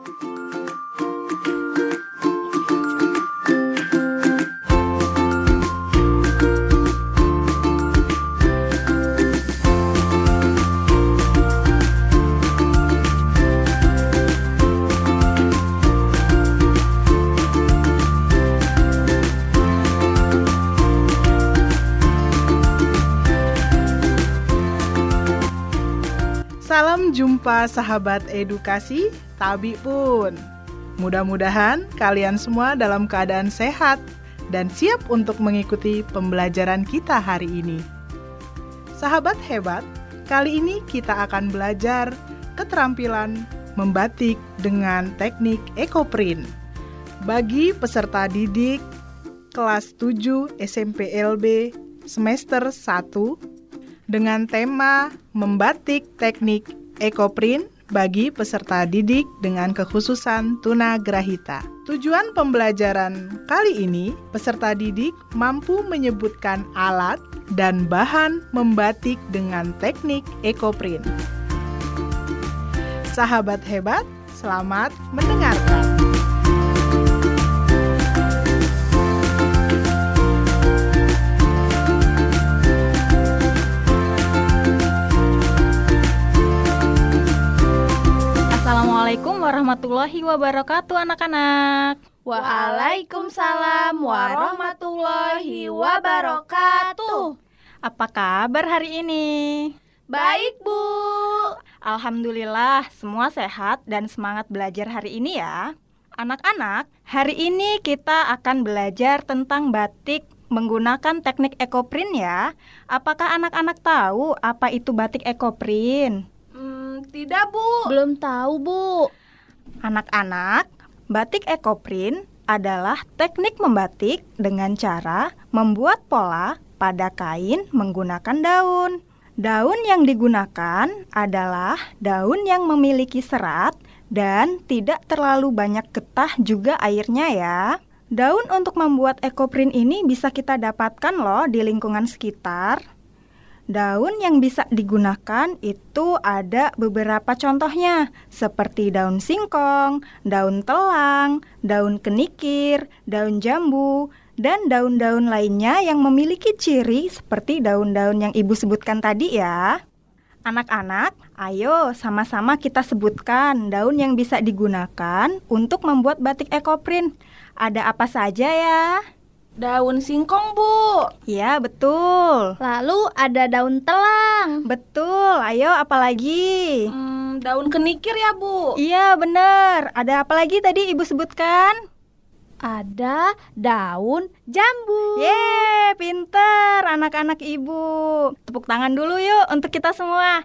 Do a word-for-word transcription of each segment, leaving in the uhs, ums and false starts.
Salam jumpa sahabat edukasi, Tabi pun. Mudah-mudahan kalian semua dalam keadaan sehat dan siap untuk mengikuti pembelajaran kita hari ini. Sahabat hebat, kali ini kita akan belajar keterampilan membatik dengan teknik ekoprint. Bagi peserta didik kelas tujuh S M P L B semester satu, dengan tema membatik teknik ekoprint bagi peserta didik dengan kekhususan tunagrahita. Tujuan pembelajaran kali ini, peserta didik mampu menyebutkan alat dan bahan membatik dengan teknik ekoprint. Sahabat hebat, selamat mendengarkan. Assalamualaikum warahmatullahi wabarakatuh anak-anak. Waalaikumsalam warahmatullahi wabarakatuh. Apa kabar hari ini? Baik, Bu. Alhamdulillah semua sehat dan semangat belajar hari ini ya. Anak-anak, hari ini kita akan belajar tentang batik menggunakan teknik ekoprint ya. Apakah anak-anak tahu apa itu batik ekoprint? Tidak, Bu. Belum tahu, Bu. Anak-anak, batik ekoprint adalah teknik membatik dengan cara membuat pola pada kain menggunakan daun. Daun yang digunakan adalah daun yang memiliki serat dan tidak terlalu banyak getah juga airnya ya. Daun untuk membuat ekoprint ini bisa kita dapatkan loh di lingkungan sekitar. Daun yang bisa digunakan itu ada beberapa contohnya, seperti daun singkong, daun telang, daun kenikir, daun jambu, dan daun-daun lainnya yang memiliki ciri seperti daun-daun yang Ibu sebutkan tadi ya. Anak-anak, ayo sama-sama kita sebutkan daun yang bisa digunakan untuk membuat batik ekoprint. Ada apa saja ya? Daun singkong, Bu. Ya, betul. Lalu ada daun telang. Betul, ayo apalagi? Hmm, daun kenikir ya, Bu. Iya, benar. Ada apa lagi tadi Ibu sebutkan? Ada daun jambu. Yeay, pinter anak-anak Ibu. Tepuk tangan dulu yuk untuk kita semua.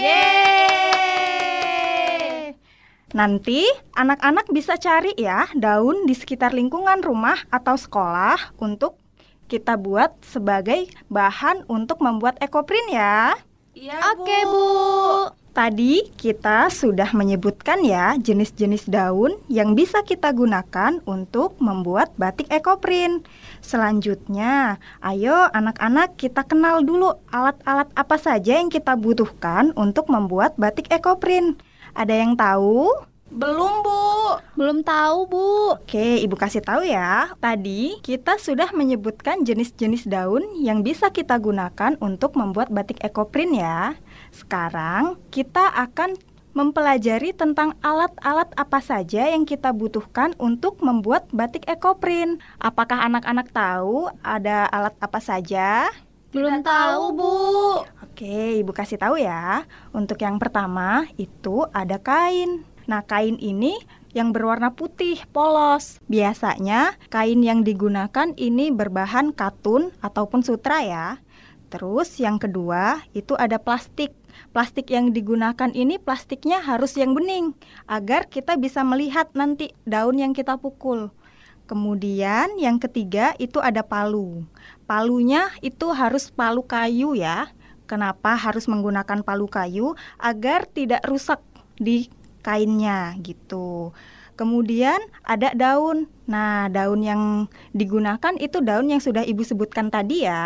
Yeay. Nanti anak-anak bisa cari ya daun di sekitar lingkungan rumah atau sekolah untuk kita buat sebagai bahan untuk membuat ekoprint ya. Iya, Oke, Bu. Tadi kita sudah menyebutkan ya jenis-jenis daun yang bisa kita gunakan untuk membuat batik ekoprint. Selanjutnya, ayo anak-anak kita kenal dulu alat-alat apa saja yang kita butuhkan untuk membuat batik ekoprint. Ada yang tahu? Belum, Bu. Belum tahu, Bu. Oke, Ibu kasih tahu ya. Tadi kita sudah menyebutkan jenis-jenis daun yang bisa kita gunakan untuk membuat batik ekoprint ya. Sekarang kita akan mempelajari tentang alat-alat apa saja yang kita butuhkan untuk membuat batik ekoprint. Apakah anak-anak tahu ada alat apa saja? Belum tahu, Bu. Oke, Ibu kasih tahu ya. Untuk yang pertama itu ada kain. Nah, kain ini yang berwarna putih, polos. Biasanya kain yang digunakan ini berbahan katun ataupun sutra ya. Terus yang kedua itu ada plastik. Plastik yang digunakan ini plastiknya harus yang bening agar kita bisa melihat nanti daun yang kita pukul. Kemudian yang ketiga itu ada palu. Palunya itu harus palu kayu ya. Kenapa harus menggunakan palu kayu? Agar tidak rusak di kainnya gitu. Kemudian ada daun. Nah, daun yang digunakan itu daun yang sudah Ibu sebutkan tadi ya.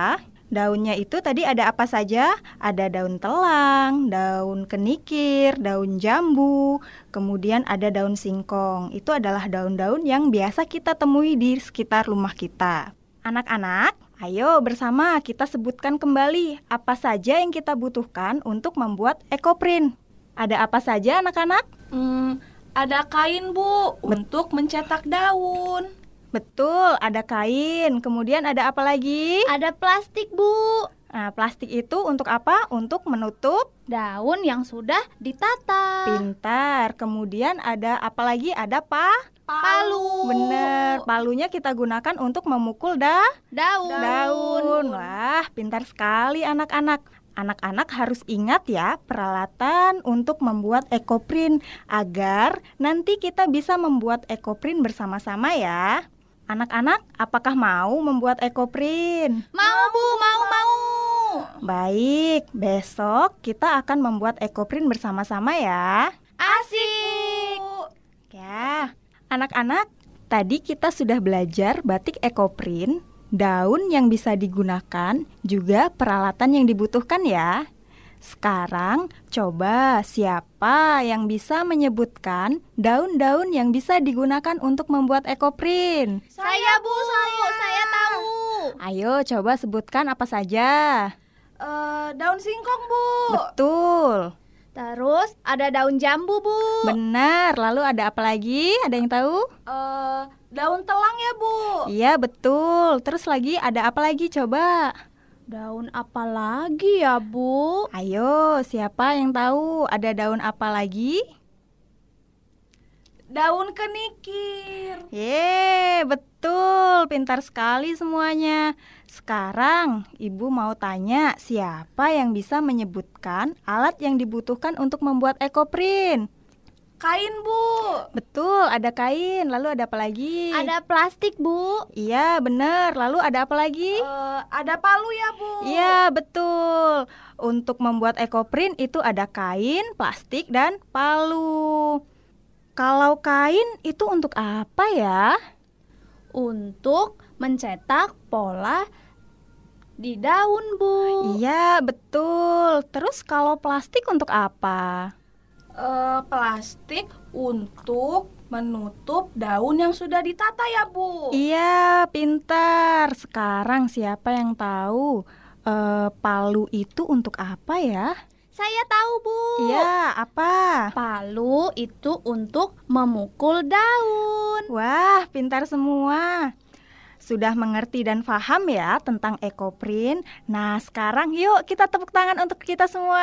Daunnya itu tadi ada apa saja? Ada daun telang, daun kenikir, daun jambu, kemudian ada daun singkong. Itu adalah daun-daun yang biasa kita temui di sekitar rumah kita. Anak-anak, ayo bersama kita sebutkan kembali apa saja yang kita butuhkan untuk membuat ekoprint. Ada apa saja anak-anak? Hmm, ada kain, Bu, untuk mencetak daun. Betul, ada kain. Kemudian ada apa lagi? Ada plastik, Bu. Nah, plastik itu untuk apa? Untuk menutup Daun yang sudah ditata. pintar. Kemudian ada apa lagi? Ada pa? Palu. Bener, palunya kita gunakan untuk memukul dah Daun. daun. Wah, pintar sekali anak-anak. Anak-anak harus ingat ya peralatan untuk membuat ekoprint agar nanti kita bisa membuat ekoprint bersama-sama ya. Anak-anak, apakah mau membuat ekoprint? Mau, Bu, mau, mau. Baik, besok kita akan membuat ekoprint bersama-sama ya. Asik. Ya, anak-anak, tadi kita sudah belajar batik ekoprint, daun yang bisa digunakan, juga peralatan yang dibutuhkan ya. Sekarang coba siapa yang bisa menyebutkan daun-daun yang bisa digunakan untuk membuat ekoprint? Saya, Bu, saya, saya tahu. Ayo coba sebutkan apa saja. Eh, daun singkong, Bu. Betul. Terus ada daun jambu, Bu. Benar, lalu ada apa lagi? Ada yang tahu? Eh, daun telang ya, Bu. Iya, betul. Terus lagi ada apa lagi coba? Daun apa lagi ya, Bu? Ayo, siapa yang tahu ada daun apa lagi? Daun kenikir. Yeay, betul. Pintar sekali semuanya. Sekarang, Ibu mau tanya siapa yang bisa menyebutkan alat yang dibutuhkan untuk membuat ekoprint? Kain, Bu. Betul, ada kain. Lalu ada apa lagi? Ada plastik, Bu. Iya, benar. Lalu ada apa lagi? Eh, ada palu ya, Bu. Iya, betul. Untuk membuat ekoprint itu ada kain, plastik, dan palu. Kalau kain itu untuk apa ya? Untuk mencetak pola di daun, Bu. Iya, betul. Terus kalau plastik untuk apa? Eh, plastik untuk menutup daun yang sudah ditata ya, Bu. Iya, pintar. Sekarang siapa yang tahu eh, palu itu untuk apa ya? Saya tahu, Bu. Iya, apa? Palu itu untuk memukul daun. Wah, pintar semua. Sudah mengerti dan paham ya tentang ekoprint. Nah, sekarang yuk kita tepuk tangan untuk kita semua.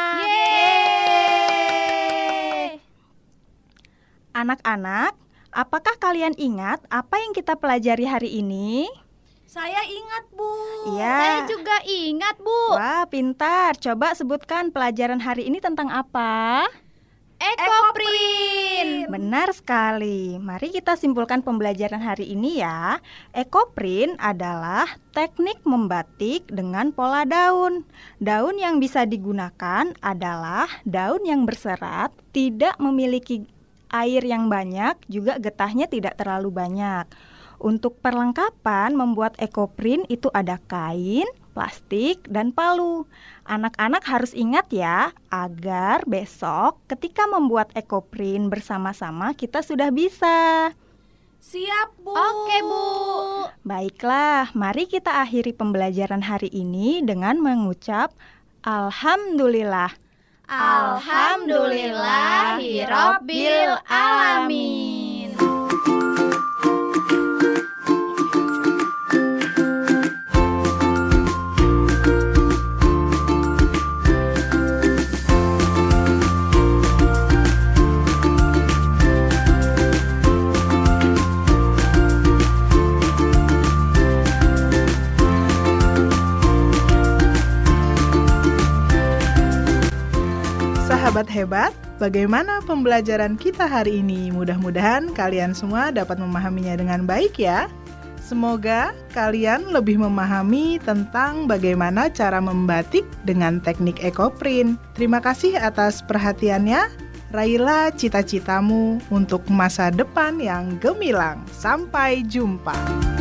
Yeay! Anak-anak, apakah kalian ingat apa yang kita pelajari hari ini? Saya ingat, Bu. Iya. Saya juga ingat, Bu. Wah, pintar. Coba sebutkan pelajaran hari ini tentang apa? Ekoprint. Benar sekali. Mari kita simpulkan pembelajaran hari ini ya. Ekoprint adalah teknik membatik dengan pola daun. Daun yang bisa digunakan adalah daun yang berserat, tidak memiliki air yang banyak, juga getahnya tidak terlalu banyak. Untuk perlengkapan membuat ekoprint itu ada kain, plastik, dan palu. Anak-anak harus ingat ya, agar besok ketika membuat ekoprint bersama-sama kita sudah bisa. Siap, Bu. Oke, Bu. Baiklah, mari kita akhiri pembelajaran hari ini dengan mengucap Alhamdulillah. Alhamdulillahirabbil alamin. Sahabat hebat, bagaimana pembelajaran kita hari ini? Mudah-mudahan kalian semua dapat memahaminya dengan baik ya. Semoga kalian lebih memahami tentang bagaimana cara membatik dengan teknik ekoprint. Terima kasih atas perhatiannya. Raihlah cita-citamu untuk masa depan yang gemilang. Sampai jumpa.